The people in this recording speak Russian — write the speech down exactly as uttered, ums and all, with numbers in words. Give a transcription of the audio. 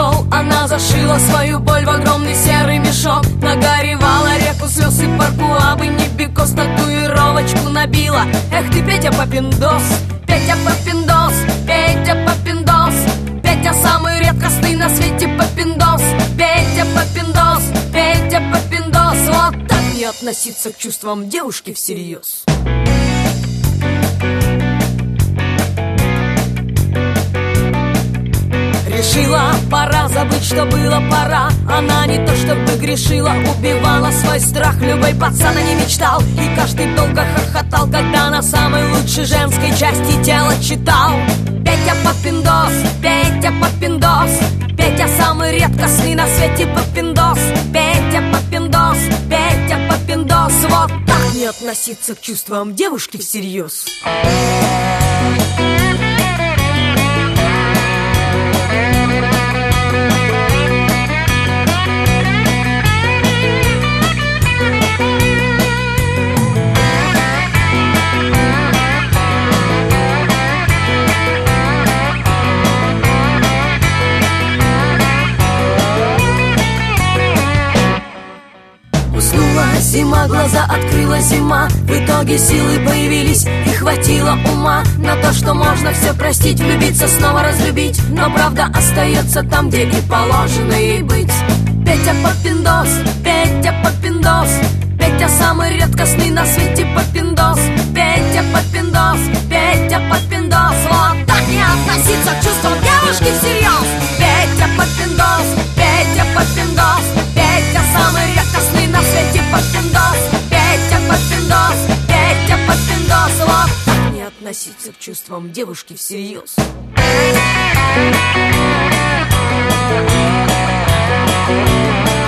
ушел, она зашила свою боль в огромный серый мешок. Нагоревала реку слез и паркуабы, не бекос, татуировочку набила. Эх ты, Петя Попиндос, Петя Попиндос, Петя Попиндос, Петя самый редкостный на свете Попиндос. Петя Попиндос, Петя Попиндос. Вот так не относиться к чувствам девушки всерьез. Решила, пора забыть, что было пора. Она не то чтобы грешила, убивала свой страх. Любой пацан о ней мечтал, и каждый долго хохотал, когда на самой лучшей женской части тела читал: Петя Попиндос, Петя Попиндос, Петя самый редкостный на свете Попиндос. Петя Попиндос, Петя Попиндос. Вот так не относиться к чувствам девушки всерьез. Зима, глаза открыла зима. В итоге силы появились и хватило ума на то, что можно все простить, влюбиться, снова разлюбить. Но правда остается там, где и положено ей быть. Петя Попиндос, Петя Попиндос, Петя самый редкостный на свете Попиндос. Петя Попиндос, Петя Попиндос. Вот так не относиться к чувствам девушки всерьез. Петя Попиндос, Петя Попиндос, Петя самый редкостный на свете Попиндос. Петя Попиндос, Петя Попиндос. Вот так не относиться к чувствам девушки всерьез. Thank you.